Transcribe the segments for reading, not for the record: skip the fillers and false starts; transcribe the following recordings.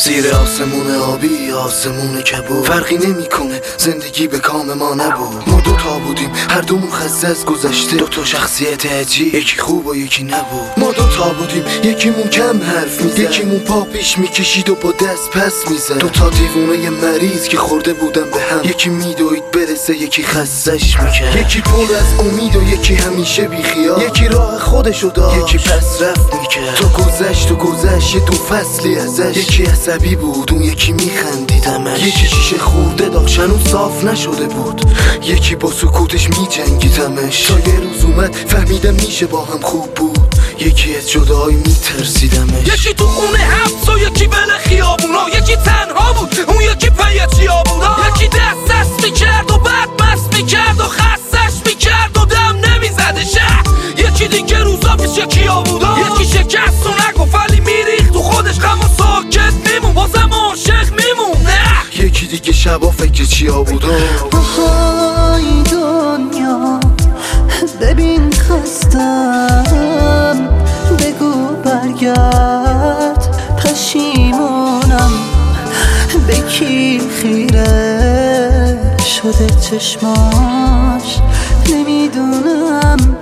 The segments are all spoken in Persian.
زیر آسمون آبی آسمون کبود، فرقی نمیکنه زندگی به کام ما نبود. ما دوتا بودیم هر دومون خسته از گذشته، دوتا شخصیت عجیب، یکی خوب و یکی نبود. ما دوتا بودیم یکیمون کم حرف میزد، یکیمون پا پیش میکشید و با دست پس میزد. دوتا دیوونه ی مریض که خورده بودن به هم، یکی میدوید برسه یکی خستش میکرد. یکی پر از امید و یکی همیشه بیخیال، یکی راه خودشو داشت یکی پس رفت میکرد. تو گذشت یه دو فصلی ازش، یکی عصبی بود اون یکی میخندیدمش، یکی شیشه خورده داشت هنوز صاف نشده بود، یکی با سکوتش میجنگیدمش. تا یه روز اومد فهمیدم میشه با هم خوب بود، یکی از جدایی میترسیدمش. یکی تو خونه حبس و یکی بله خیابونا، یکی تنها بود اون یکی پی چیا بودا، یکی دست میکرد و بعد مست میکرد و خستش میکرد و دم نمیزدش. یکی دیگه روزا پیش یکی آبودا، یکی شکست و نگفت ولی میریخت تو خودش غم و ساکت میمون، بازم عاشق میمون. یکی دیگه شبا فکر چیا بودا. آهای دنیا ببین خستم، بگو برگرد پشیمونم، به کی خیره شده چشماش نمیدونم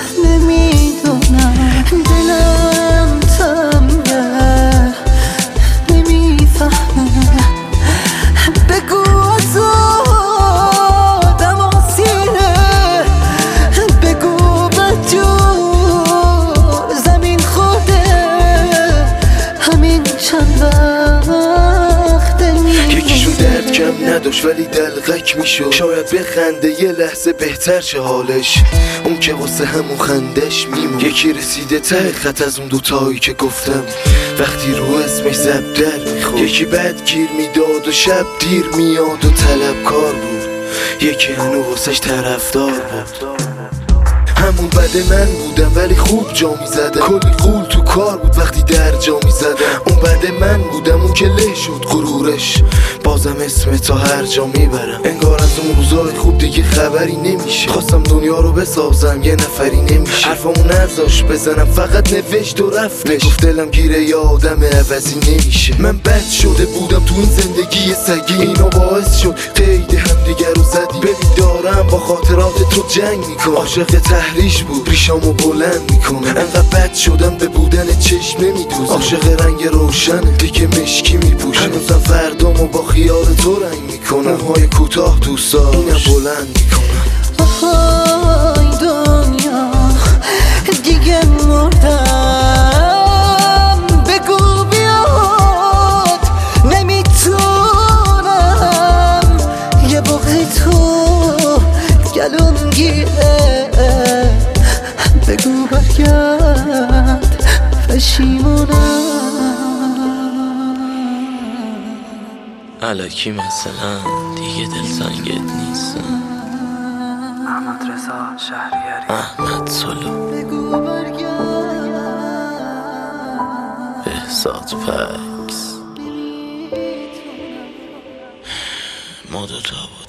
دلم تنگه نمیفهمه، بگو آزادم آسیره، بگو بدجور زمین خورده همین چند وقت یکیشون درد کم نداشت ولی دلغک میشد، شاید بخنده یه لحظه بهتر شه حالش، اون که واسه همون خندش میمون. یکی رسیده ته خط از اون دوتایی که گفتم وقتی رو اسمش زب در میخورد، یکی بد گیر میداد و شب دیر میاد و طلبکار بود، یکی هنو واسش طرفدار بود. همون بد من بودم ولی خوب جا میزدم، کلی قول تو کار بود وقتی در جا میزدم. اون بد من بودم اون که له شد غرورش، بازم اسم تا هر جا میبرم. انگار از اون روزای خوب دیگه خبری نمیشه، خواستم دنیا رو بسازم یه نفری نمیشه، حرفامو نذاش بزنم فقط نوشت و رفتش، گفت دلم گیره یه آدم عوضی نمیشه. من بد شده بودم تو این زندگی سگی، اینا باعث شد قید هم دیگر رو زدی. ببین دارم با خاطرات تو جنگ میکنم، عاشق تحریش بود ریشامو بلند میکنه. انقدر بد شدم به بودن چشم نمیدوزم، عاشق رنگ روشن دیگه مشکی میپوشم. هنوزم فردامو با خیال تو رنگ میکنم، موهای کوتاه دوستا اینم بلند میکنم. آهای دنیا دیگه مردم، بگو بیاد نمیتونم، یه بغض تو گلوم گیره، بگو برگرد پشیمونم. الکی مثلا دیگه دلتنگت نیستم. احمد رضا شهریاری، احمد سلو، بگو برگرد بهزاد پکس، ما دوتا بود.